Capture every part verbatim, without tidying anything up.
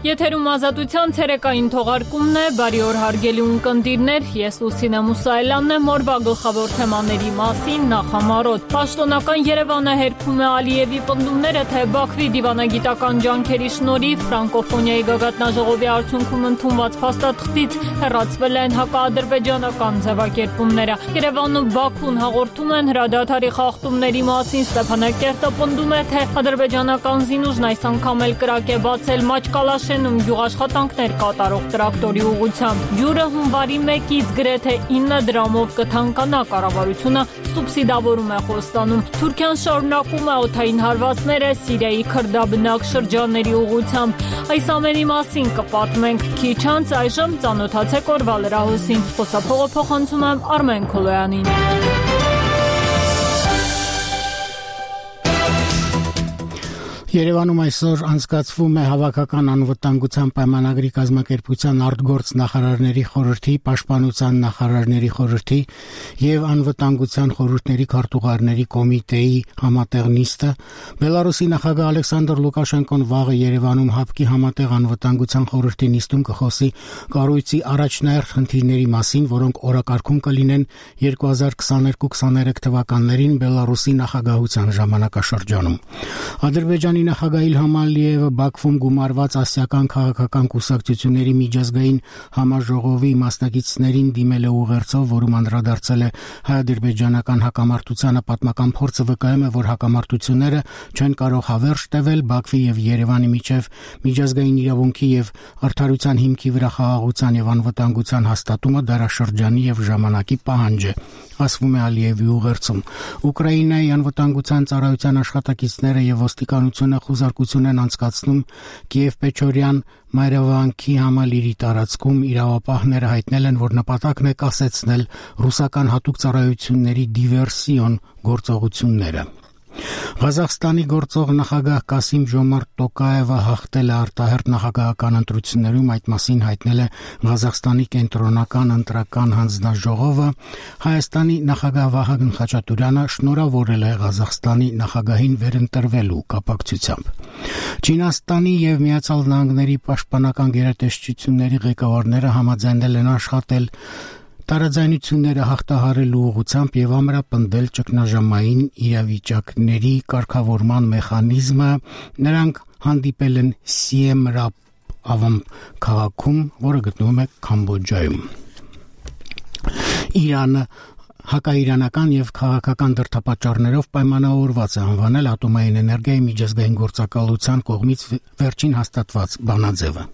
Եթերում ազատության ցերեկային թողարկումն է, բարի օր հարգելի ունկնդիրներ, ես Լուսինե Մուսայելյանն եմ, օրվա գլխավոր թեմաների մասին նախամարոտ։ Պաշտոնական Երևանը հերքում է Ալիևի պնդումները, թե Բաքվի դիվանագիտական ջանքերի շնորհիվ ֆրանկոֆոնիայի գագաթնաժողովի արդյունքում ընդունված փաստաթղթից հեռացվել են հակաադրբեջանական ձևակերպումները։ Երևանն ու Բաքուն հաղորդում են հրադադարի խախտումների մասին, Ստեփանակերտը պնդում է, թե ադրբեջանական զինուժն այս անգամ էլ կրակ է բացել Մաճկալաշենում գյուղաշխատանքներ կատարող տրակտորի ուղղությամբ։ Ջուրը հունվարի մեկից գրեթե ինը դրամով կթանկանա, կառավարությունը սուբսիդավորում է Խոստանում։ Թուրքիան շարունակում է օդային հարվածները Սիրիայի քրդաբնակ շրջանների ուղղությամբ։ Այս ամենի մասին կպատմենք քիչ անց, այժմ ծանոթացեք օրվա լրահոսին։ Խոսափողը փոխանցում եմ Արմեն Քոլոյանին։ Երևանում այսօր անցկացվում է հավաքական անվտանգության պայմանագրի կազմակերպության արտգործ նախարարների խորհրդի, պաշտպանության նախարարների խորհրդի եւ անվտանգության խորհուրդների քարտուղարների կոմիտեի համատեղ նիստը։ Բելարուսի նախագահ Ալեքսանդր Լուկաշենկոն վաղը Երևանում ՀԱՊԿ-ի համատեղ անվտանգության խորհրդի նիստում կխոսի կառույցի առաջնահերթ խնդիրների մասին, որոնք օրակարգում կլինեն երկու հազար քսաներկու քսաներեք թվականներին Բելարուսի նախագահության ժամանակաշրջանում։ Ադրբեջանի նախագահ Իլհամ Ալիևը Բաքվում գումարված ասիական քաղաքական կուսակցությունների միջազգային համաժողովի մասնակիցներին դիմել է ուղերձով, որում անդրադարձել է հայ-ադրբեջանական հակամարտությանը, պատմական փորձը վկայում է, որ հակամարտությունները չեն կարող հավերժ տևել, Բաքվի եւ Երևանի միջև միջազգային իրավունքի եւ արդարության հիմքի վրա խաղաղության եւ անվտանգության հաստատումը դարաշրջանի եւ ժամանակի պահանջ է, ասվում է Ալիևի ուղերձում։ Ուկրաինայի անվտանգության ծառայության աշխատակիցները եւ ոստիկանությունը խուզարկություն են անցկացնում Կիև-Պեչորյան մայրավանքի համալիրի տարածքում։ Իրավապահները հայտնել են, որ նպատակն է կասեցնել ռուսական հատուկ ծառայությունների դիվերսիոն գործողությունները։ Ղազախստանի գործող նախագահ Կասիմ Ժոմարտ Տոկաևը հաղթել է արտահերթ նախագահական ընտրություններում, այդ մասին հայտնել է Ղազախստանի կենտրոնական ընտրական հանձնաժողովը։ Հայաստանի նախագահ Վահագն Խաչատուրյանը շնորհավորել է Ղազախստանի նախագահին վերընտրվելու կապակցությամբ։ Չինաստանի եւ Միացյալ Նահանգների պաշտպանական գերատեսչությունների ղեկավարները համաձայնել են աշխատել տարաձայնությունները հաղթահարելու ուղղությամբ եւ ամրապնդել ճգնաժամային իրավիճակների կարգավորման մեխանիզմը։ Նրանք հանդիպել են Սիեմ Ռապ ավամ քաղաքում, որը գտնվում է Կամբոջայում։ Իրանը հակաիրանական եւ քաղաքական դրդապատճառներով պայմանավորված է անվանել ատոմային էներգիայի միջազգային գործակալության կողմից վերջին հաստատված բանաձևը։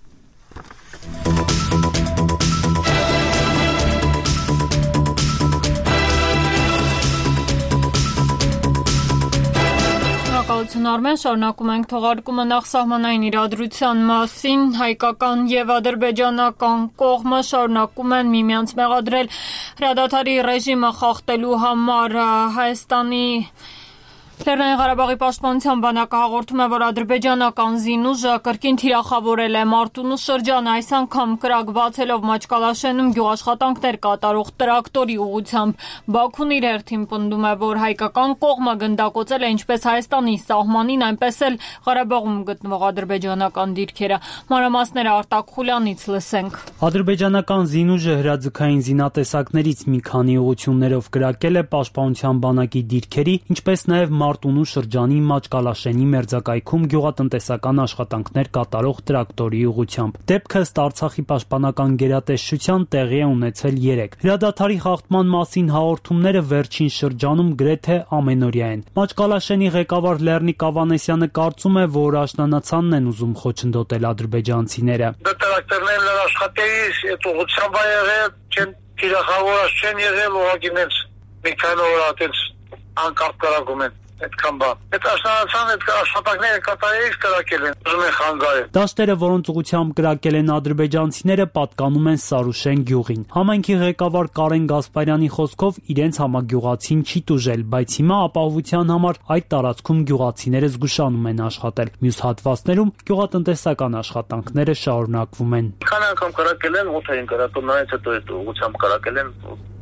Արմեն, շարունակում ենք թողարկումը նախսահմանային իրադրության մասին։ Հայկական եւ ադրբեջանական կողմը շարունակում են միմյանց մեղադրել հրադադարի ռեժիմը խախտելու համար։ Հայաստանի Լեռնային Ղարաբաղի պաշտպանության բանակը հաղորդում է, որ ադրբեջանական զինուժը կրկին թիրախավորել է Մարտունու շրջանը, այս անգամ կրակ բացելով Մաճկալաշենում գյուղաշխատանքներ կատարող տրակտորի ուղղությամբ։ Բաքուն իր հերթին պնդում է, որ հայկական կողմը գնդակոծել է ինչպես Հայաստանի սահմանին, այնպես էլ Ղարաբաղում գտնվող ադրբեջանական դիրքերը։ Մանրամասները Արտակ Խուլյանից լսենք։ Ադրբեջանական զինուժը հրաձգային զինատեսակներից մի քանի ուղղություններով կրակել է պաշտպանության բանակի դիրքերի, ինչպես նաև Մարտունու շրջանի Մաճկալաշենի մերձակայքում գյուղատնտեսական աշխատանքներ կատարող տրակտորի ուղղությամբ։ Դեպքը ըստ Արցախի պաշտպանական գերատեսչության տեղի է ունեցել երեկ։ Հրադադարի խախտման մասին հաղորդումները վերջին շրջանում գրեթե ամենօրյա են։ Մաճկալաշենի ղեկավար Լեռնիկ Ավանեսյանը կարծում է, որ աշնանացանն են ուզում խոչընդոտել ադրբեջանցիները։ Տրակտորներն աշխատելիս այդ ուղղությամբ ա եղել, չեն թիրախավորած չեն եղել, ուղղակի նենց մի քանի օր ատենց անկապ կրակում են։ Այդքան բան։ Այդ աշնանացան այդ աշխատանքները կատարելիս կրակել են, ուզում են խանգարել։ Դաշտերը, որոնց ուղղությամբ կրակել են ադրբեջանցիները, պատկանում են Սարուշեն գյուղին։ Համայնքի ղեկավար Կարեն Գասպարյանի խոսքով իրենց համագյուղացին չի տուժել, բայց հիմա ապահովության համար այդ տարածքում գյուղացիները զգուշանում են աշխատել։ Մյուս հատվածներում գյուղատնտեսական աշխատանքները շարունակվում են։ Քանի անգամ կրակել են, ոթ էին կրակում, նրանից հետո այդ ուղղությամբ կրակել են։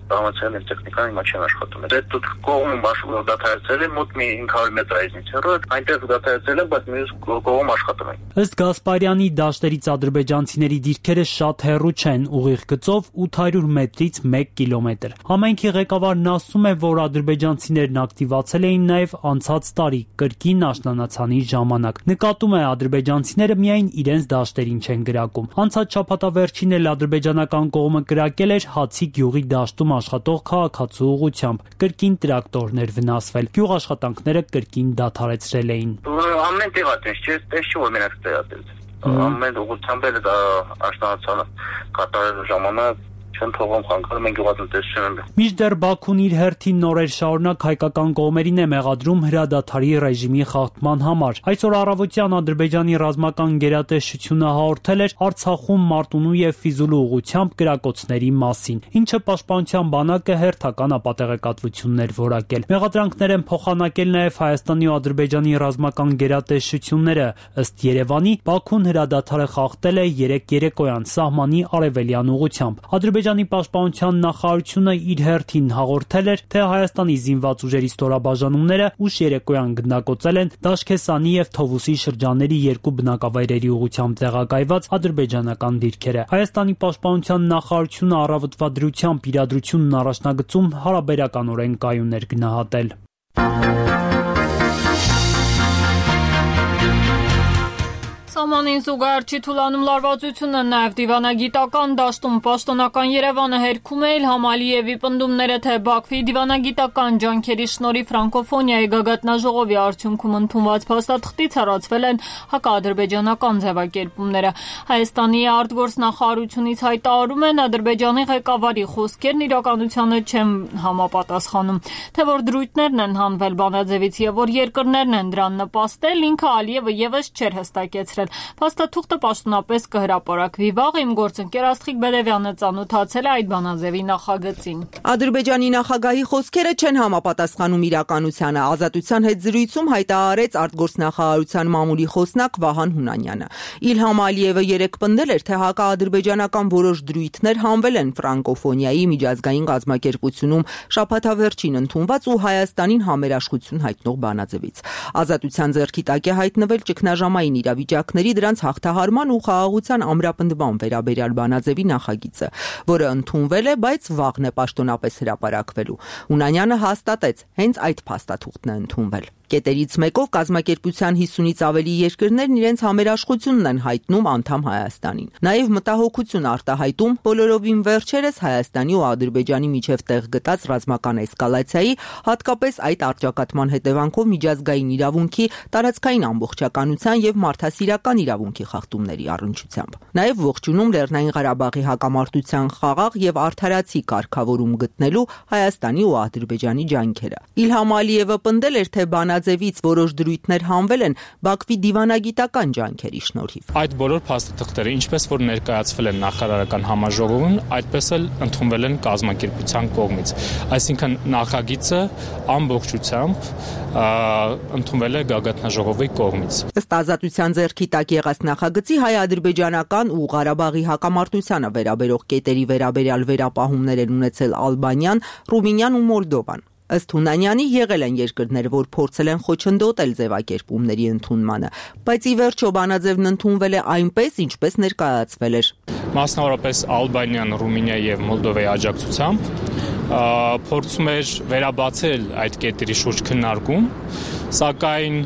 տրամացիան եւ տեխնիկան հիմա չեն աշխատում։ Այդ կողմում աշխատող դատարանցել է մոտ մի հինգ հարյուր մետր այզնից հեռու, այնտեղ դատարանցել է, բայց մյուս կողմում աշխատում են։ Ըստ Գասպարյանի դաշտերից ադրբեջանցիների դիրքերը շատ հեռու չեն, ուղիղ գծով ութ հարյուր մետրից մեկ կիլոմետր։ Համայնքի ղեկավարն ասում է, որ ադրբեջանցիներն ակտիվացել էին նաև անցած տարի կրկին աշնանացանի ժամանակ։ Նկատում է, ադրբեջանցիները միայն իրենց դաշտերին չեն գրակում։ Անցած շաբաթավերջին էլ ադրբեջանական կողմը գրակել էր Հացի գյուղի դաշտում աշխատող քաղաքացու ուղղությամբ։ Կրկին տրակտորներ վնասվել։ Գյուղ աշխատանքները կրկին դադարեցրել էին։ Ամեն տեղ ատես չէ, տես չէ որ մենակ տեղ ատես։ Ամեն ուղղությամբ էլ դա աշնանացանը կատարելու ժամանակ չեն թողում խանգարում են գյուղատնտեսությունը։ Մինչդեռ Բաքուն իր հերթին նորեր շարունակ հայկական կողմերին է մեղադրում հրադադարի ռեժիմի խախտման համար։ Այսօր առավոտյան Ադրբեջանի ռազմական գերատեսչությունը հաղորդել էր Արցախում Մարտունու եւ Ֆիզուլու ուղղությամբ կրակոցների մասին, ինչը պաշտպանության բանակը հերթական ապատեղեկատվություններ որակել։ Մեղադրանքներ են փոխանակել նաեւ Հայաստանի ու Ադրբեջանի ռազմական գերատեսչությունները։ Ըստ Երևանի, Բաքուն հրադադարը խախտել է երեք երեկոյան սահմանի արևելյան ուղղությամբ։ Ադրբեջանի պաշտպանության նախարարությունը իր հերթին հաղորդել էր, թե Հայաստանի զինված ուժերի ստորաբաժանումները ուշ երեկոյան գնդակոծել են Դաշքեսանի եւ Թովուսի շրջանների երկու բնակավայրերի ուղղությամբ տեղակայված ադրբեջանական դիրքերը։ Հայաստանի պաշտպանության նախարարությունը առավոտվա դրությամբ իրադրությունն առաջնագծում հարաբերականորեն կայուն էր գնահատել։ Սահմանին զուգահեռ չի թուլանում լարվածությունը, նաև դիվանագիտական դաշտում պաշտոնական Երևանը հերքում է Իլհամ Ալիևի պնդումները, թե Բաքվի դիվանագիտական ջանքերի շնորհիվ ֆրանկոֆոնիայի գագաթնաժողովի արդյունքում ընդունված փաստաթղթից հեռացվել են հակաադրբեջանական ձևակերպումները։ Հայաստանի արտգործնախարարությունից հայտարարում են, Ադրբեջանի ղեկավարի խոսքերն իրականությանը չեն համապատասխանում, թե որ դրույթներն են հանվել բանաձևից եւ որ երկրներն են դրան նպաստել, ինքը Ալիևը եւս չէր հստակեցրել։ Փաստաթուղթը պաշտոնապես կհրապարակվի վաղ։ Իմ գործընկեր Աստղիկ Բերևյանը ծանոթացել է այդ բանաձևի նախագծին։ Ադրբեջանի նախագահի խոսքերը չեն համապատասխանում իրականությանը, Ազատության հետ զրույցում հայտարարեց արտգործնախարարության մամուլի խոսնակ Վահան Հունանյանը։ Իլհամ Ալիևը երեկ պնդել էր, թե հակաադրբեջանական որոշ դրույթներ հանվել են ֆրանկոֆոնիայի միջազգային կազմակերպությունում շաբաթավերջին ընդունված ու Հայաստանին համերաշխություն հայտնող բանաձևից։ Ազատության ձեռքի տակ է հայտնվել ճգնաժամային իրավիճակների դրանց հաղթահարման ու խաղաղության ամրապնդման վերաբերյալ բանաձևի նախագիծը, որը ընդունվել է, բայց վաղն է պաշտոնապես հրապարակվելու։ Հունանյանը հաստատեց, հենց այդ փաստաթուղթն է ընդունվել։ Կետերից մեկով կազմակերպության հիսունից ավելի երկրներն իրենց համերաշխությունն են հայտնում անդամ Հայաստանին։ Նաև մտահոգություն արտահայտում բոլորովին վերջերս Հայաստանի ու Ադրբեջանի միջև տեղ գտած ռազմական էսկալացիայի, հատկապես այդ առճակատման հետևանքով միջազգային իրավունքի, տարածքային ամբողջականության եւ մարդասիրական իրավունքի խախտումների առնչությամբ։ Նաև ողջունում Լեռնային Ղարաբաղի հակամարտության խաղաղ եւ արդարացի կարգավորում գտնելու Հայաստանի ու Ադրբեջանի ջանքերը։ Իլհամ Ալիևը պնդել էր, թե բանաձևից որոշ դրույթներ հանվել են Բաքվի դիվանագիտական ջանքերի շնորհիվ։ Այդ բոլոր փաստաթղթերը, ինչպես որ ներկայացվել են նախարարական համաժողովում, այդպես էլ ընդունվել են կազմակերպության կողմից։ Այսինքն նախագիծը ամբողջությամբ ընդունվել է գագաթնաժողովի կողմից։ Ըստ Ազատության ձեռքի տակ եղած նախագծի հայ-ադրբեջանական ու Ղարաբաղի հակամարտությանը վերաբերող կետերի վերաբերյալ վերապահումներ են ունեցել Ալբանիան, Ռումինիան ու Մոլդովան։ Ըստ Հունանյանի եղել են երկրներ, որ փորձել են խոչընդոտել ձևակերպումների ընդունմանը, բայց ի վերջո բանաձևն ընդունվել է այնպես, ինչպես ներկայացվել էր։ Մասնավորապես Ալբանիան, Ռումինիա եւ Մոլդովայի աջակցությամբ փորձում էր վերաբացել այդ կետերի շուրջ քննարկում, սակայն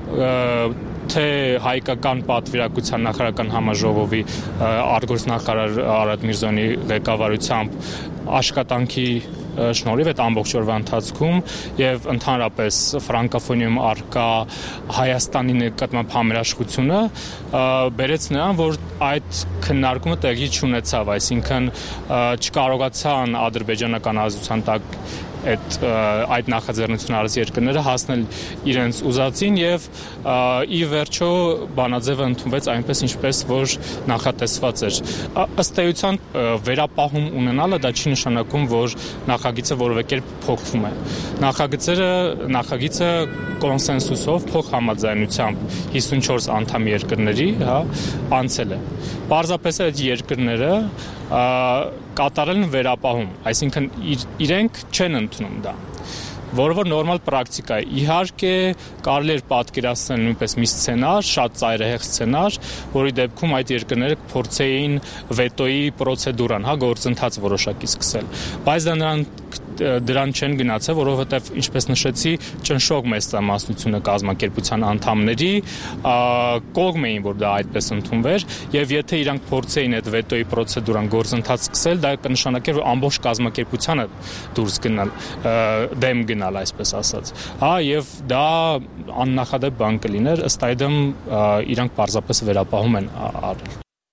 թե հայկական պատվիրակության նախարարական համաժողովի արտգործնախարար Արադ Միրզոյանի ղեկավարությամբ աշխատանքի շնորհիվ այդ ամբողջ օրվա ընթացքում եւ ընդհանրապես ֆրանկոֆոնիայում արկա Հայաստանի նկատմամբ համերաշխությունը բերեց նրան, որ այդ քննարկումը տեղի չունեցավ, այսինքն չկարողացան ադրբեջանական ազատության տակ այդ այդ նախաձեռնությունը արած երկրները հասնել իրենց ուզածին եւ ի վերջո բանաձևը ընդունվեց այնպես, ինչպես որ նախատեսված էր։ Ըստ էության վերապահում ունենալը դա չի նշանակում, որ նախագիծը որևէ կերպ փոխվում է։ Նախագծերը նախագիծը կոնսենսուսով փոխհամաձայնությամբ հիսունչորս անդամ երկրների, հա, անցել է։ Պարզապես այդ երկրները կատարելն վերապահում, այսինքն իրենք չեն ընդունում դա, որը որ նորմալ պրակտիկա է։ Իհարկե կարելի է պատկերացնել նույնպես մի սցենար, շատ ծայրահեղ սցենար, որի դեպքում այդ երկրները փորձեին վետոյի պրոցեդուրան, հա, գործընթաց որոշակի սկսել, բայց դա նրան դրան չեն գնացել, որովհետև ինչպես նշեցի, ճնշող մեծամասնությունը կազմակերպության անդամների կողմ էին, որ դա այդպես ընդունվեր, եւ եթե իրանք փորձեին այդ վետոյի պրոցեդուրան գործընթաց սկսել, դա կնշանակեր, որ ամբողջ կազմակերպությանը դուրս գնալ, դեմ գնալ, այսպես ասած։ Հա, եւ դա աննախադեպ բան կլիներ, ըստ այդմ իրանք պարզապես վերապահում են արել։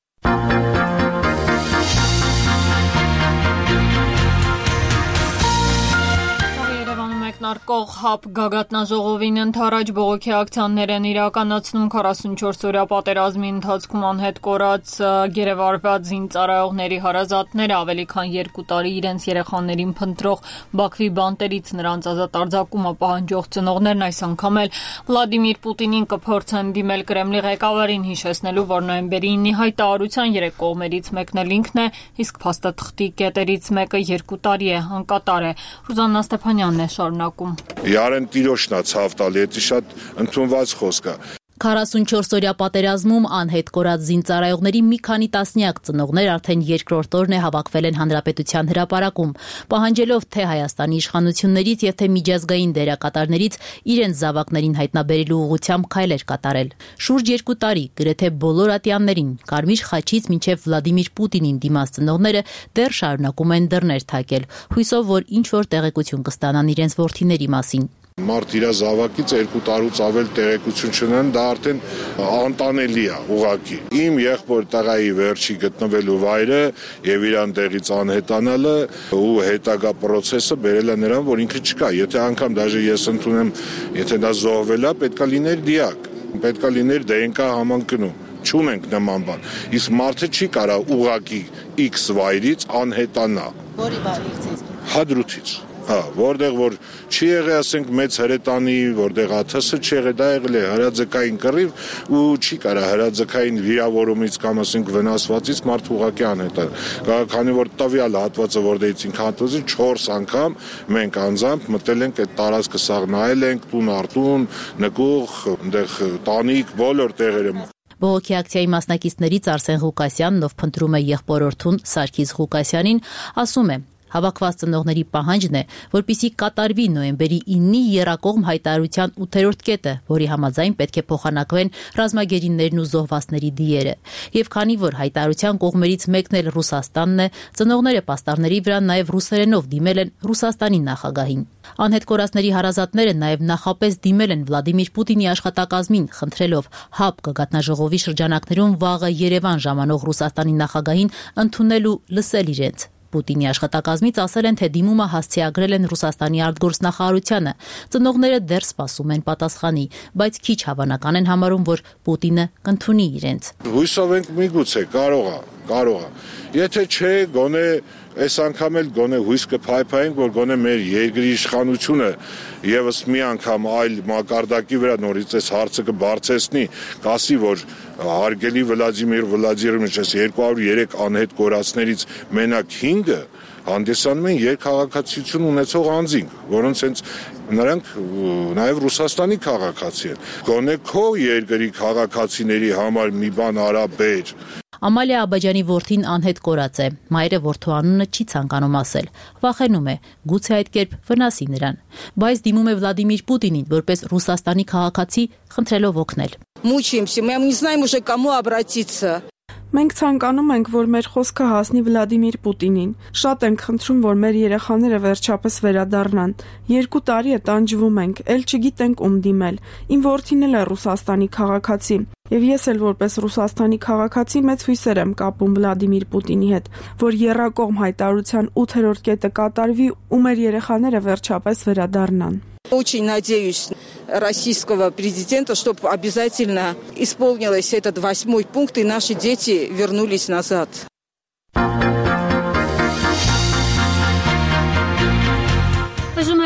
Մեկնարկող ՀԱՊ գագաթնաժողովին ընդառաջ բողոքի ակցիաներ են իրականացնում քառասունչորս-օրյա պատերազմի ընթացքում անհետ կորած գերեվարված զինծառայողների հարազատները, ավելի քան երկու տարի իրենց երեխաներին փնտրող Բաքվի բանտերից նրանց ազատ արձակումը պահանջող ծնողներն այս անգամ էլ Վլադիմիր Պուտինին կփորձեն դիմել Կրեմլի ղեկավարին, հիշեցնելու, որ նոյեմբերի ինը հայտարարության երեք կողմերից մեկն էլ ինքն է, իսկ փաստաթղթի կետերից մեկը երկու տարի է անկատար է։ Ռուզաննա Ստեփանյանն է շարունակում։ Յարեն տիրոշնա ցավ տալի, դա շատ ընդունված խոսք է։ քառասունչորս-օրյա պատերազմում անհետ կորած զինծառայողների մի քանի տասնյակ ծնողներ արդեն երկրորդ օրն է հավաքվել են Հանրապետության հրապարակում, պահանջելով թե Հայաստանի իշխանություններից եւ թե միջազգային դերակատարներից իրենց զավակներին հայտնաբերելու ուղղությամբ քայլեր կատարել։ Շուրջ երկու տարի գրեթե բոլոր ատյաններին, Կարմիր խաչից մինչև Վլադիմիր Պուտինին դիմաց ծնողները դեռ շարունակում են դռներ թակել, հույսով, որ ինչ որ տեղեկություն կստանան իրենց որդիների մասին։ Մարդ իր զավակից երկու տարուց ավել տեղեկություն չունեն, դա արդեն անտանելի է ուղղակի։ Իմ եղբոր տղայի վերջի գտնվելու վայրը եւ իրան տեղից անհետանալը ու հետագա process-ը բերել է նրան, որ ինքը չկա։ Եթե անգամ դաժե ես ընդունեմ, եթե դա զոհվել է, պետքա լիներ դիակ, պետքա լիներ դե են կա համընկնում։ Չունենք նման բան։ Իսկ մարդը չի կարա ուղղակի X վայրից անհետանա։ Որի վայրից։ Հադրութից։ Հա, որտեղ որ չի եղել, ասենք, մեծ հրետանի, որտեղ աթսը չի եղել, դա եղել է հրաձգային կռիվ ու չի կարա հրաձգային վիրավորումից կամ ասենք վնասվածից մարդ ուղղակի անհետանա։ Քանի որ տվյալ հատվածը, որտեղից ինքը հատվածը չորս անգամ մենք անձամբ մտել ենք այդ տարածքը սաղ նայել ենք, տուն արտուն, նկուղ, այնտեղ տանիք, բոլոր տեղերը։ Բողոքի ակցիայի մասնակիցներից Արսեն Ղուկասյանն, ով փնտրում է եղբորորդուն Սարգիս Ղուկասյանին, ասում է. Հավաքված ծնողների պահանջն է, որպեսզի կատարվի նոյեմբերի ինի եռակողմ հայտարարության ութերորդ կետը, որի համաձայն պետք է փոխանակվեն ռազմագերիներն ու զոհվածների դիերը։ Եվ քանի որ հայտարարության կողմերից մեկն էլ Ռուսաստանն է, ծնողները պաստառների վրա նաև ռուսերենով դիմել են Ռուսաստանի նախագահին։ Անհետ կորածների հարազատները նաև նախապես դիմել են Վլադիմիր Պուտինի աշխատակազմին, խնդրելով ՀԱՊ գագաթնաժողովի շրջանակներում վաղը Երևան ժամանող Ռուսաստանի նախագահին ընդունել ու լսել իրենց։ Պուտինի աշխատակազմից ասել են, թե դիմումը հասցեագրել են Ռուսաստանի արտգործնախարարությանը։ Ծնողները դեռ սպասում են պատասխանի, բայց քիչ հավանական են համարում, որ Պուտինը կընդունի իրենց։ Հույսով ենք միգուցե կարող է, կարող է։ Եթե չէ, գոնե այս անգամ էլ գոնե հույս կփայփայենք, որ գոնե մեր երկրի իշխանությունը եւս մի անգամ այլ մակարդակի վրա նորից այս հարցը կբարձեցնի, կասի, որ հարգելի Վլադիմիր Վլադիմիրովիչ, երկու հարյուր երեք անհետ կորածներից մենակ հինգը հանդիսանում են երկքաղաքացիություն ունեցող անձինք, որոնց հենց նրանք նաև Ռուսաստանի քաղաքացի են։ Գոնե քո երկրի քաղաքացիների համար մի բան արա բեր։ Ամալիա Աբաջանի որդին անհետ կորած է։ Մայրը որդու անունը չի ցանկանում ասել։ Վախենում է, գուցե այդ կերպ վնասի նրան։ Բայց դիմում է Վլադիմիր Պուտինին, որպես Ռուսաստանի քաղաքացի, խնդրելով օգնել։ Мучаемся, мы не знаем уже кому обратиться. Մենք ցանկանում ենք, որ մեր խոսքը հասնի Վլադիմիր Պուտինին։ Շատ ենք խնդրում, որ մեր երեխաները վերջապես վերադառնան։ Երկու տարի է տանջվում ենք, ել չգիտենք ում դիմել։ Իմ որդին էլ է Ռուսաստանի քաղաքացի, եւ ես էլ որպես Ռուսաստանի քաղաքացի մեծ հույսեր եմ կապում Վլադիմիր Պուտինի հետ, որ եռակողմ հայտարարության ութերորդ կետը կատարվի ու մեր երեխաները վերջապես վերադառնան։ Очень надеюсь российского президента, чтобы обязательно исполнилось этот восьмой пункт и наши дети вернулись назад. Բժշկել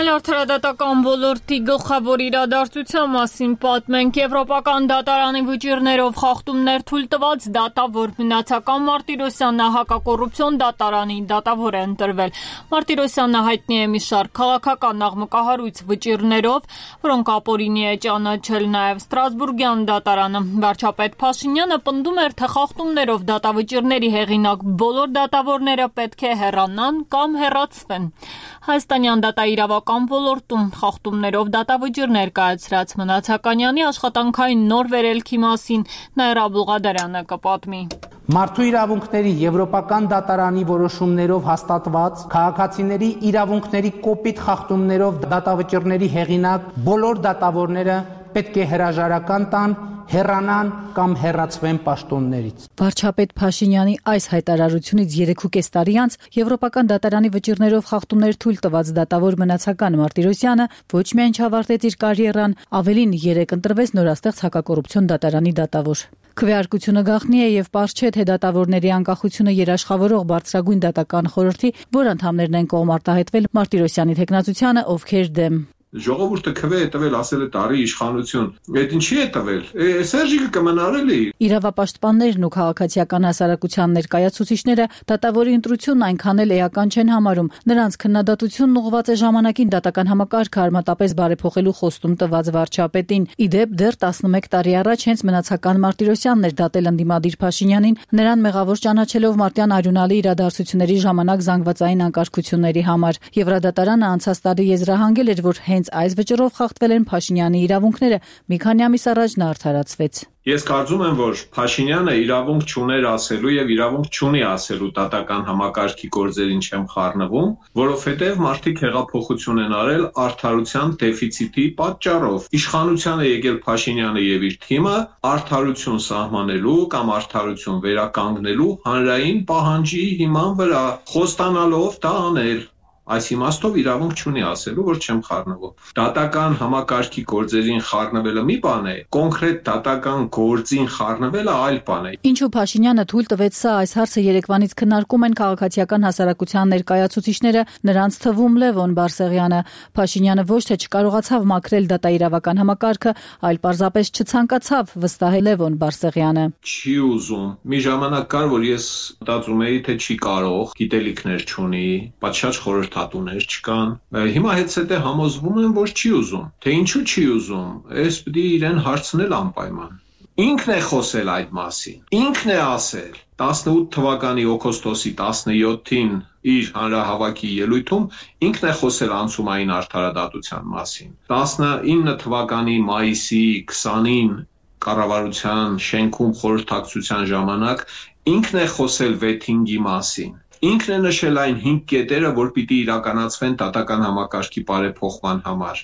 Արդարադատական ոլորտի գլխավոր իրադարձության մասին պատմենք։ Եվրոպական դատարանի վճիռներով խախտումներ թույլ տված դատավոր Մնացական Մարտիրոսյանը հակակոռուպցիոն դատարանի դատավոր է ընտրվել։ Մարտիրոսյանը հայտնի է մի շարք քաղաքական աղմկահարույց վճիռներով, որոնք ապօրինի է ճանաչել նաև Ստրասբուրգյան դատարանը։ Վարչապետ Փաշինյանը պնդում էր, թե խախտումներով դատավճիռների հեղինակ բոլոր դատավորները պետք է հեռանան կամ հեռացվեն։ Հայաստանյան դատաիրավական ոլորտում խախտումներով դատավճիռներ կայացրած Մնացականյանի աշխատանքային նոր վերելքի մասին Նաիրա Բուղադարյանը կպատմի։ Մարդու իրավունքների Եվրոպական դատարանի որոշումներով հաստատված քաղաքացիների իրավունքների կոպիտ խախտումներով դատավճիռների հեղինակ բոլոր դատավորները պետք է հրաժարական տան, հեռանան կամ հեռացվեն պաշտոններից։ Վարչապետ Փաշինյանի այս հայտարարությունից երեքուկես տարի անց Եվրոպական դատարանի վճիռներով խախտումներ թույլ տված դատավոր Մնացական Մարտիրոսյանը ոչ միայն չավարտեց իր կարիերան, ավելին երեք ընտրվեց նորաստեղծ հակակոռուպցիոն դատարանի դատավոր։ Քվեարկությունը գաղտնի է եւ պարզ չէ, թե դատավորների անկախությունը երաշխավորող բարձրագույն դատական խորհրդի, որ անդամներն են կողմ արտահայտվել Մարտիրոսյանի թեկնածությանը, ովքեր դեմ։ Ժողովուրդը քվե է տվել, ասել է տարի իշխանություն։ Այդ ինչի է տվել։ Է Սերժիկը կմնարել է։ Իրավապաշտպաններն ու քաղաքացիական հասարակության ներկայացուցիչները դատավորի ընտրությունն այնքան էլ էական չեն համարում։ Նրանց քննադատությունն ուղղված է ժամանակին դատական համակարգը արմատապես բարեփոխելու խոստում տված վարչապետին։ Իդեպ դեռ տասնմեկ տարի առաջ հենց Մնացական Մարտիրոսյանն էր դատել ընդդիմադիր Փաշինյանին, նրան մեղավոր ճանաչելով մարտյան արյունալի իրադարձությունների ժամանակ զանգվածային անկարգությունների համար։ Եվրադատարանը անցած տարի եզրահանգել էր, որ հենց այս վճռով խախտվել են Փաշինյանի իրավունքները, մի քանի ամիս առաջ նա արդարացվեց։ Ես կարծում եմ, որ Փաշինյանը իրավունք չուներ ասելու եւ իրավունք չունի ասելու դատական համակարգի գործերին չեմ խառնվում, որովհետեւ մարդիկ հեղափոխություն են արել արդարության դեֆիցիտի պատճառով։ Իշխանության է եկել Փաշինյանը եւ իր թիմը արդարություն սահմանելու կամ արդարություն վերականգնելու հանրային պահանջի հիման վրա խոստանալով դա անել։ Այս իմաստով իրավունք չունի ասելու, որ չեմ խառնվում։ Դատական համակարգի գործերին խառնվելը մի բան է, կոնկրետ դատական գործին խառնվելը այլ բան է։ Ինչու Փաշինյանը թույլ տվեց սա, այս հարցը երեկվանից քննարկում են քաղաքացիական հասարակության ներկայացուցիչները, նրանց թվում Լևոն Բարսեղյանը։ Փաշինյանը ոչ թե չկարողացավ մաքրել դատաիրավական համակարգը, այլ պարզապես չցանկացավ, վստահել Լևոն Բարսեղյանը։ Չի ուզում։ Մի ժամանակ կար, որ ես մտածում էի, թե չի կարող, գիտելիքներ չունի, պատշաճ խորհրդ հատուներ չկան։ Հիմա հետսետե համոզվում եմ, որ չի ուզում։ Թե ինչու չի ուզում, ես պիտի իրեն հարցնել անպայման։ Ինքն է խոսել այդ մասին։ Ինքն է ասել տասնութ թվականի օգոստոսի տասնյոթին իր հանրահավաքի ելույթում ինքն է խոսել անցումային արդարադատության մասին։ տասնինը թվականի մայիսի քսանին կառավարության շենքում խորհրդակցության ժամանակ ինքն է խոսել վեթինգի մասին։ Ինքն է նշել այն հինգ կետերը, որ պիտի իրականացվեն դատական համակարգի բարեփոխման համար։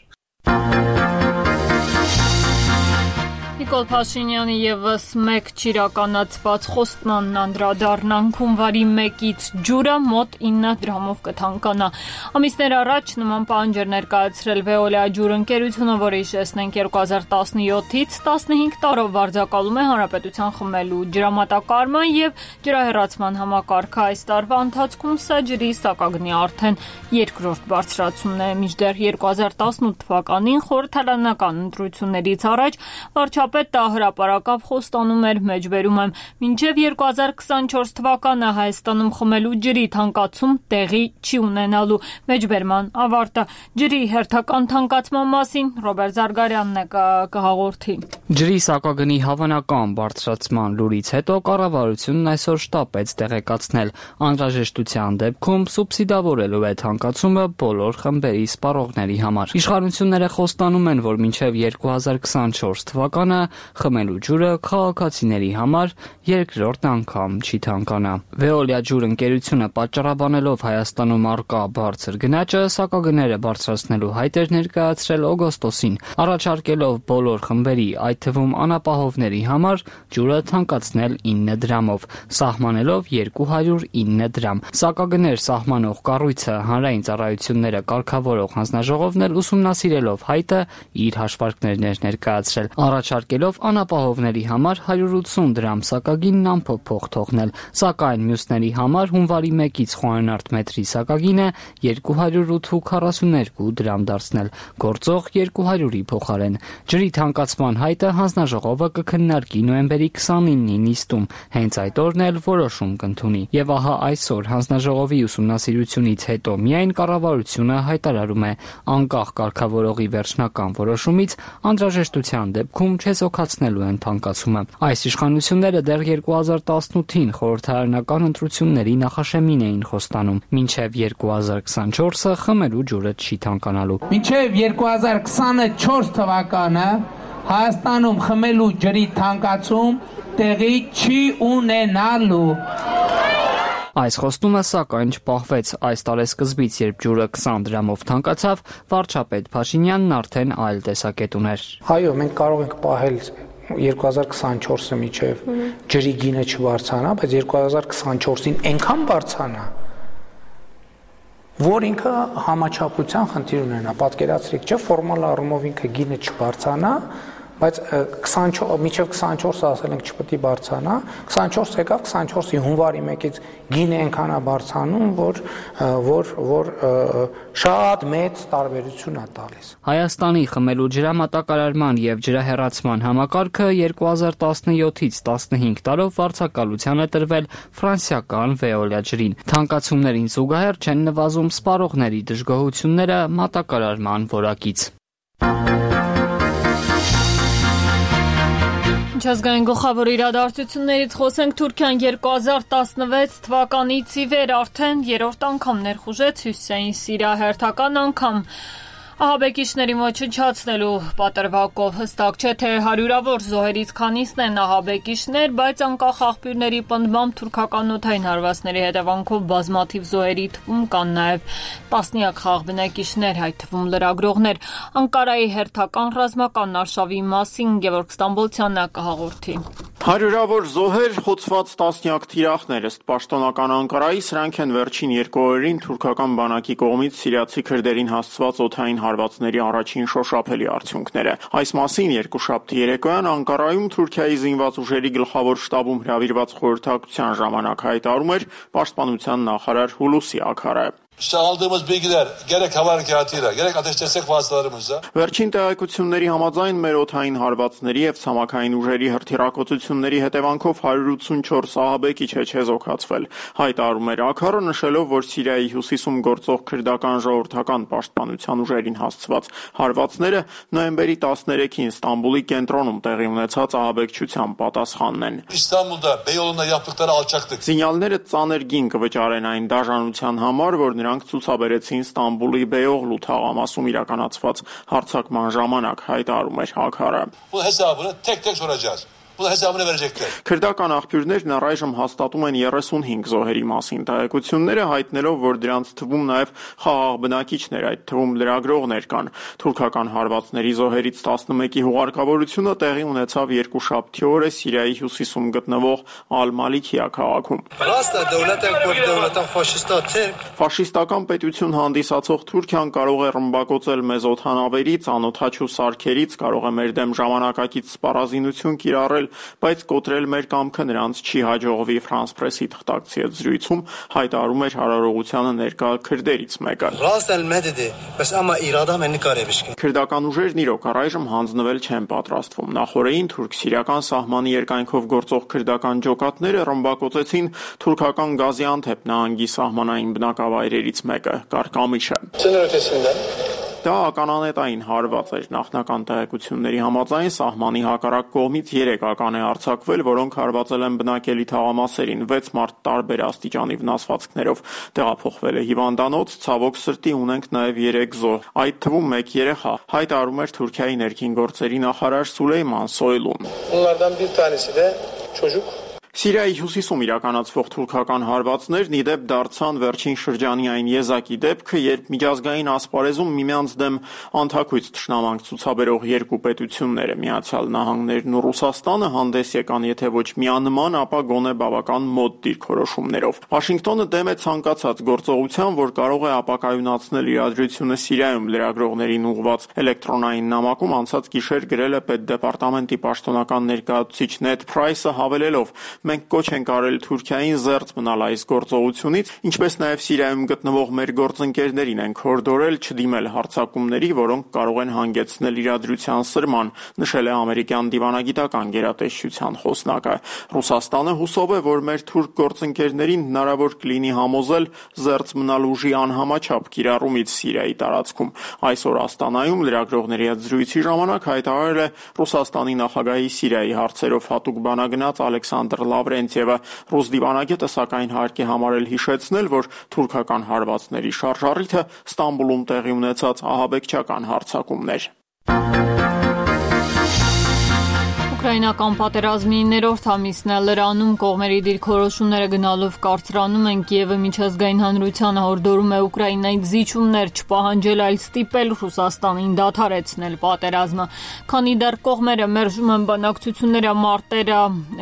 Նիկոլ Փաշինյանի ևս մեկ չիրականացված խոստմանն անդրադառնանք հունվարի մեկից ջուրը մոտ ինը դրամով կթանկանա։ Ամիսներ առաջ նման պահանջ էր ներկայացրել Veolia ջուր ընկերությունը, որը հիշեցնենք երկու հազար տասնյոթից տասնհինգ տարով վարձակալում է հանրապետության խմելու ջրամատակարարման եւ ջրահեռացման համակարգը։ Այս տարվա ընթացքում սա ջրի սակագնի արդեն երկրորդ բարձրացումն է։ Մինչդեռ երկու հազար տասնութ թվականին խորհրդարանական ընտրություններից առաջ վարչապետը հրապարակավ խոստանում էր, մեջբերում եմ, մինչև երկու հազար քսանչորս թվականը Հայաստանում խմելու ջրի թանկացում տեղի չի ունենալու։ Մեջբերման ավարտը ջրի հերթական թանկացման մասին Ռոբերտ Զարգարյանն է կհաղորդի։ Ջրի սակագնի հավանական բարձրացման լուրից հետո կառավարությունն այսօր շտապեց տեղեկացնել անհրաժեշտության դեպքում սուբսիդավորելու է թանկացումը բոլոր խմբերի սպառողների համար։ Իշխանությունները խոստանում են, որ մինչև երկու հազար քսանչորս թվականը խմելու ջուրը քաղաքացիների համար երկրորդ անգամ չի թանկանա։ Veolia ջուր ընկերությունը պատճառաբանելով Հայաստանում առկա բարձր գնաճը սակագները բարձրացնելու հայտ էր ներկայացրել օգոստոսին, առաջարկելով բոլոր խմբերի, այդ թվում անապահովների համար ջուրը թանկացնել ինը դրամով, սահմանելով երկու հարյուր ինը դրամ։ Սակագներ սահմանող կառույցը հանրային ծառայությունները կարգավորող հանձնաժողովն էլ ուսումնասիրելով հայտը իր հաշվարկներն էր ներկայացրել։ Առաջարկել որոշակելով անապահովների համար հարյուր ութսուն դրամ սակագինն անփոփոխ թողնել, սակայն մյուսների համար հունվարի մեկից խոհանարդ մետրի սակագինը երկու հարյուր քառասունութ դրամ դարձնել, գործող երկու հարյուրի փոխարեն։ Ջրի թանկացման հայտը հանձնաժողովը կքննարկի նոյեմբերի քսանինին նիստում, հենց այդ օրն էլ որոշում կընդունի։ Եվ ահա այսօր հանձնաժողովի ուսումնասիրությունից հետո միայն կառավարությունը հայտարարում է անկախ կարգավորողի վերջնական որոշումից անհրաժեշտության դեպքում չեզոքացնելու են թանկացումը։ Այս իշխանությունները դեռ երկու հազար տասնութին խորհրդարանական ընտրությունների նախաշեմին էին խոստանում, մինչև երկու հազար քսանչորսը խմելու ջուրը չի թանկանալու։ Մինչև երկու հազար քսանչորս թվականը Հայաստանում խմելու ջրի թանկացում տեղի չի ունենալու։ Այս խոստումը սակայն չպահվեց։ Այս տարեսկզբից, երբ ջուրը քսան դրամով թանկացավ, վարչապետ Փաշինյանն արդեն այլ տեսակետ ուներ։ Այո, մենք կարող ենք պահել երկու հազար քսանչորսը միջև ջրի գինը չբարձրանա, բայց երկու հազար քսանչորսին այնքան բարձրանա, որ ինքը համաչափության խնդիր ունենա։ Պատկերացրեք, չէ՞, ֆորմալ առումով ինքը գինը չբարձրանա, բայց միջև քսանչորսը ասել ենք չպետք է բարձրանա, քսանչորս եկավ, քսանչորսի հունվարի մեկից գինը այնքան է բարձրանում, որ որ որ շատ մեծ տարբերություն է տալիս։ Հայաստանի խմելու ջրամատակարարման եւ ջրահեռացման համակարգը երկու հազար տասնյոթից տասնհինգ տարով վարձակալության է տրվել ֆրանսիական Veolia ջրին։ Թանկացումներին զուգահեռ չեն նվազում սպառողների դժգոհությունները մատակարարման որակից։ Միջազգային գլխավոր իրադարձություններից խոսենք Թուրքիան երկու հազար տասնվեց թվականից ի վեր արդեն երրորդ անգամ ներխուժեց Հյուսիսային Սիրիա հերթական անգամ ահաբեկիչներին ոչնչացնելու պատրվակով։ Հստակ չէ, թե հարյուրավոր զոհերից քանիսն են ահաբեկիչներ, բայց անկախ աղբյուրների պնդմամբ թուրքական օդային հարվածների հետևանքով բազմաթիվ զոհերի թվում կան նաև տասնյակ խաղ բնակիչներ, այդ թվում լրագրողներ։ Անկարայի հերթական ռազմական արշավի մասին Գևորգ Ստամբոլցյանը կհաղորդի։ Հարյուրավոր զոհեր, խոցված տասնյակ թիրախներ, ըստ պաշտոնական Անկարայի, սրանք են վերջին երկու օրերին թուրքական բանակի կողմից սիրիացի քրդերին հասցված օդային հարվածների առաջին շոշափելի արդյունքները։ Այս մասին երկուշաբթի երեկոյան Անկարայում Թուրքիայի զինված ուժերի գլխավոր շտաբում հրավիրված խորհրդակցության ժամանակ հայտարարում էր պաշտպանության նախարար Հուլուսի Աքարը։ İşte aldığımız bilgiler gerek hava harekatıyla gerek ateş destek vasıtalarımızla Վերջին տեղեկությունների համաձայն մեր օդային հարվածների եւ ցամաքային ուժերի հրթիռակոծությունների հետևանքով հարյուր ութսունչորս ահաբեկիչ է չեզոքացվել։ Հայտարարում էր Աքարը, նշելով, որ Սիրիայի հյուսիսում գործող քրդական ժողովրդական պաշտպանության ուժերին հասցված հարվածները նոյեմբերի տասներեքին Ստամբուլի կենտրոնում տեղի ունեցած ահաբեկչության պատասխանն են։ İstanbul'da Beyoğlu'nda yaptıkları alçaklık Զինյալները ծանր գին կվճարեն այն դաժանության համար, որ նրանք ցուցաբերեցին Ստամբուլի Beyoğlu թաղամասում իրականացված հարձակման ժամանակ, հայտարարում էր Աքարը։ Bu hesabını tek tek soracağız. Bunun hesabını verecekler. Քրդական աղբյուրներն առայժմ հաստատում են երեսունհինգ զոհերի մասին տեղեկությունները, հայտնելով, որ դրանց թվում նաև խաղաղ բնակիչներ, այդ թվում լրագրողներ կան։ Թուրքական հարվածների զոհերից տասնմեկի հուղարկավորությունը տեղի ունեցավ երկուշաբթի օրը Սիրիայի հյուսիսում գտնվող Ալ-Մալիքիա քաղաքում։ Ֆաշիստական պետություն հանդիսացող Թուրքիան կարող է ռմբակոծել մեզ օդանավերից, անօդաչու սարքերից, կարող է մեր դեմ ժամանակակից սպառազինություն կիրառել, բայց կոտրել մեր կամքը նրանց չի հաջողվի, Ֆրանս պրեսի թղթակցի հետ զրույցում հայտարարում էր հարարողությանը ներկա քրդերից մեկը։ Քրդական ուժերն իրոք առայժմ հանձնվել չեն պատրաստվում։ Նախորդին թուրք-սիրիական սահմանի երկայնքով գործող քրդական ջոկատները ռմբակոծեցին թուրքական Գազիանթեփ նահանգի սահմանային բնակավայրերից մեկը՝ Կարկամիշը։ Դա ականանետային հարված էր։ Նախնական տեղեկությունների համաձայն սահմանի հակառակ կողմից երեք ական է արձակվել, որոնք հարվածել են բնակելի թաղամասերին, վեց մարդ տարբեր աստիճանի վնասվածքներով տեղափոխվել է հիվանդանոց, ցավոք սրտի ունենք նաև երեք զոհ, այդ թվում մեկ երեխա, հայտարարում էր Թուրքիայի ներքին գործերի նախարար Սուլեյման Սոյլուն։ Bunlardan bir tanesi de çocuk Սիրիայի հյուսիսում իրականացվող թուրքական հարվածներն ի դեպ դարձան վերջին շրջանի այն եզակի դեպքը, երբ միջազգային ասպարեզում միմյանց դեմ անթաքույց թշնամանք ցուցաբերող երկու պետությունները՝ Միացյալ Նահանգներն ու Ռուսաստանը, հանդես եկան եթե ոչ միանման, ապա գոնե բավական մոտ դիրքորոշումներով։ Վաշինգտոնը դեմ է ցանկացած գործողության, որ կարող է ապակայունացնել իրադրությունը Սիրիայում լրագրողներին ուղղված էլեկտրոնային նամակում անցած գիշեր գրել է պետդեպարտամենտի պաշտոնական ներկայացուցիչ Նեդ Փրայսը, հավելելով. «Մենք կոչ ենք արել Թուրքիային զերծ մնալ այս գործողությունից, ինչպես նաև Սիրիայում գտնվող մեր գործընկերներին ենք հորդորել չդիմել հարձակումների, որոնք կարող են հանգեցնել իրադրության սրման», նշել է ամերիկյան դիվանագիտական գերատեսչության խոսնակը։ Ռուսաստանը հուսով է, որ մեր թուրք գործընկերներին հնարավոր կլինի համոզել զերծ մնալ ուժի անհամաչափ կիրառումից Սիրիայի տարածքում։ Այսօր Աստանայում լրագրողների հետ զրույցի ժամանակ հայտարարել է Ռուսաստանի նախագահի Սիրիայի հարցերով հատուկ բանագնաց Ալեքսանդր Լավրենտիևը։ Ռուս դիվանագետը սակայն հարկ է համարել հիշեցնել, որ թուրքական հարվածների շարժառիթը Ստամբուլում տեղի ունեցած ահաբեկչական հարձակումներ։ Ուկրաինական պատերազմի ներորդ ամիսն է լրանում, կողմերի դիրքորոշումները գնալով կարծրանում են, Կիևը միջազգային հանրությանը հորդորում է Ուկրաինայից զիջումներ չպահանջել, այլ ստիպել Ռուսաստանին դադարեցնել պատերազմը։ Քանի դեռ կողմերը մերժում են բանակցությունները, մարտերը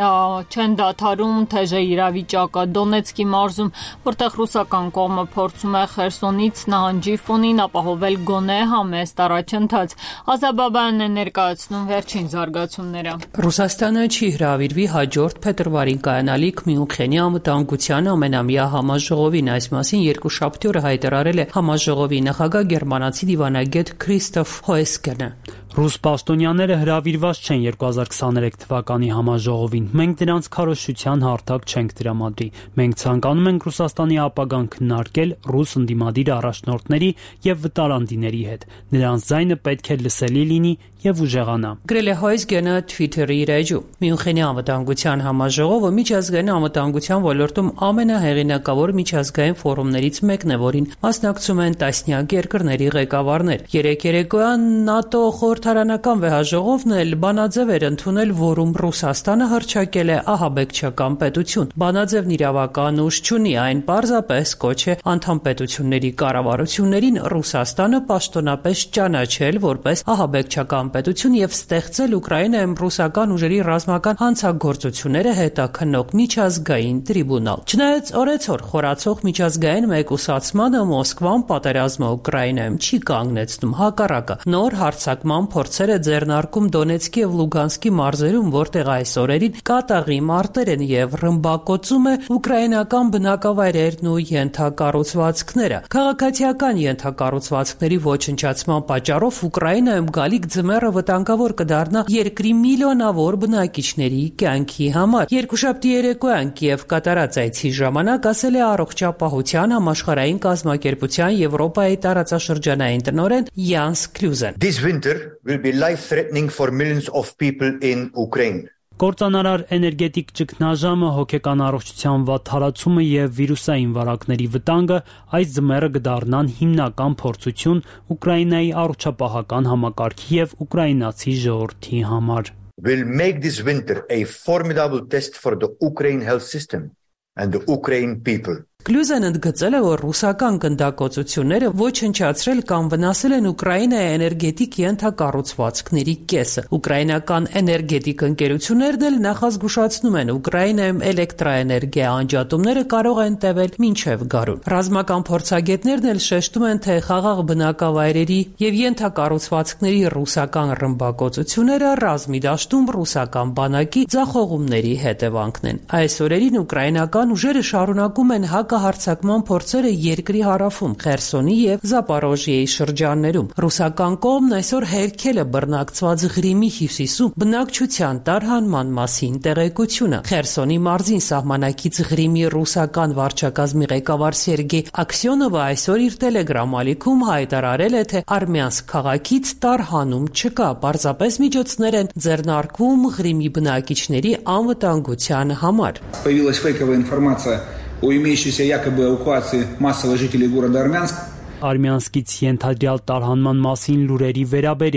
չեն դադարում, թեժ է իրավիճակը Դոնեցկի մարզում, որտեղ ռուսական կողմը փորձում է Խերսոնից նահանջի ֆոնին ապահովել գոնե համեստ առաջընթաց։ Ազաբաբյանն է ներկայացնում վերջին զարգացումները։ Ռուսաստանը չի հրավիրվի հաջորդ փետրվարին կայանալիք Մյունխենի անվտանգության ամենամյա համաժողովին։ Այս մասին երկուշաբթի օրը հայտարարել է համաժողովի նախագահ գերմանացի դիվանագետ Քրիստոֆ Հոեսկենը։ Ռուս պաշտոնյաները հրավիրված չեն երկու հազար քսաներեք թվականի համաժողովին։ Մենք դրանց քարոզչության հարթակ չենք տրամադրի։ Մենք ցանկանում ենք Ռուսաստանի ապագան քննարկել ռուս ընդդիմադիր առաջնորդների եւ վտարանդիների հետ։ Նրանց ձայնը պետք է լսելի լինի եւ ուժեղանա։ Գրել է Հոյսգենը Twitter-ի իր էջում։ Մյունխենի անվտանգության համաժողովը միջազգային անվտանգության ոլորտում ամենահեղինակավոր միջազգային ֆորումներից մեկն է, որին մասնակցում են տասնյակ երկրների ղեկավարներ։ Երեք երեկոյան ՆԱՏՕ խորհրդարանական վեհաժողովն էլ բանաձև էր ընդունել, որում Ռուսաստանը հռչակել է ահաբեկչական պետություն։ Բանաձևն իրավական ուժ չունի, այն պարզապես կոչ է անդամ պետությունների կառավարություններին Ռուսաստանը պաշտոնապես ճանաչել որպես ահաբեկչական պետություն եւ ստեղծել Ուկրաինայում ռուսական ուժերի ռազմական հանցագործությունները հետաքննող միջազգային տրիբունալ։ Չնայած օրեցօր խորացող միջազգային մեկուսացմանը, Մոսկվան պատերազմը Ուկրաինայում չի կանգնեցնում, հակառակը նոր հարձակման փորձեր է ձեռնարկում Դոնեցկի եւ Լուգանսկի մարզերում, որտեղ այս օրերին կատաղի մարտեր են եւ ռմբակոծում է ուկրաինական բնակավայրերն ու ենթակառուցվածքները։ Քաղաքացիական ենթակառուցվածքների ոչնչացման պատճառով Ուկրաինայում գալիք ձմեռը վտանգավոր կդառնա երկրի միլիոնավոր բնակիչների կյանքի համար։ Երկուշաբթի երեկոյան Կիև կատարած այցի ժամանակ ասել է առողջապահության համաշխարհային կազմակերպության Եվրոպայի տարածաշրջանային տնօրեն Յանս Քլյուզեն։ This winter will be life-threatening for millions of people in Ukraine. Կործանարար էներգետիկ ճգնաժամը, հոգեկան առողջության վատթարացումը եւ վիրուսային վարակների վտանգը այս ձմեռը կդառնան հիմնական փորձություն Ուկրաինայի առողջապահական համակարգի եւ ուկրաինացի ժողովրդի համար։ Will make this winter a formidable test for the Ukraine health system and the Ukraine people. Քլյուզեն ընդգծել է, որ ռուսական գնդակոծությունները ոչնչացրել կամ վնասել են Ուկրաինայի էներգետիկ ենթակառուցվածքների կեսը։ Ուկրաինական էներգետիկ ընկերություններն էլ նախազգուշացնում են, Ուկրաինայում էլեկտրաէներգիա անջատումները կարող են տևել մինչև գարուն։ Ռազմական փորձագետներն էլ շեշտում են, թե խաղաղ բնակավայրերի եւ ենթակառուցվածքների ռուսական ռմբակոծությունները ռազմի դաշտում ռուսական բանակի ձախողումների հետևանքն են։ Այս օրերին ուկրաինական ուժերը շարունակում են հակ հարձակման փորձերը երկրի հարավում, Խերսոնի եւ Զապորոժիեի շրջաններում։ Ռուսական կողմն այսօր հերքել է բռնակցված Ղրիմի հյուսիսում բնակչության տարհանման մասին տեղեկությունը։ Խերսոնի մարզին սահմանակից Ղրիմի ռուսական վարչակազմի ղեկավար Սերգեյ Աքսյոնովը այսօր իր Telegram ալիքում հայտարարել է, թե Արմյանսկ քաղաքից տարհանում չկա, պարզապես միջոցներ են ձեռնարկվում Ղրիմի բնակիչների անվտանգության համար։ Появилась фейковая информация о имеющейся якобы эвакуации массовых жителей города Армянск. Արմյանսկից ենթադրյալ տարհանման մասին լուրերի վերաբերյալ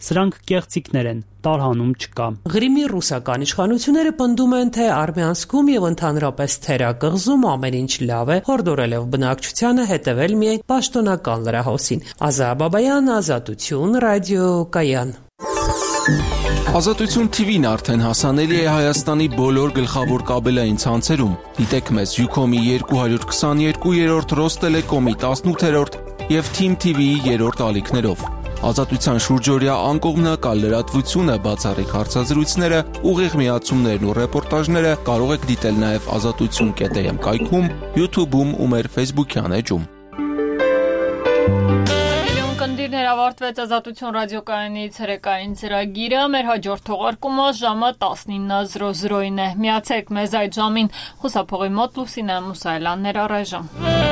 Սրանք կեղծիքներ են, տարհանում չկա։ Ղրիմի ռուսական իշխանությունները պնդում են, թե Արմյանսկում եւ ընդհանրապես Թերակղզում ամեն ինչ լավ է, հորդորելով բնակչությանը հետևել միայն պաշտոնական լրահոսին։ Ազա Բաբայան, Ազատություն, ռադիոկայան։ Ազատություն T V-ն արդեն հասանելի է Հայաստանի բոլոր գլխավոր կաբելային ցանցերում։ Դիտեք մեզ Ucom-ի երկու հարյուր քսաներկու, Ռոստելեկոմի տասնութերորդ եւ Team T V-ի երրորդ ալիքներով։ Ազատության շուրջօրյա անկողմնակալ լրատվությունը, բացառիկ հարցազրույցները, ուղիղ միացումներն ու ռեպորտաժները կարող եք դիտել նաև ազատություն կետ am կայքում, YouTube-ում ու մեր Facebook-յան էջում։ Կնդիրներ ավարտվեց Ազատություն ռադիոկայանի ցերեկային ծրագիրը, մեր հաջորդ թողարկումը ժամը տասնինը զրո զրոին է։ Միացեք մեզ այդ ժամին, խուսափողի մոտ Լուսինե Մուսայելյաններ առայժմ։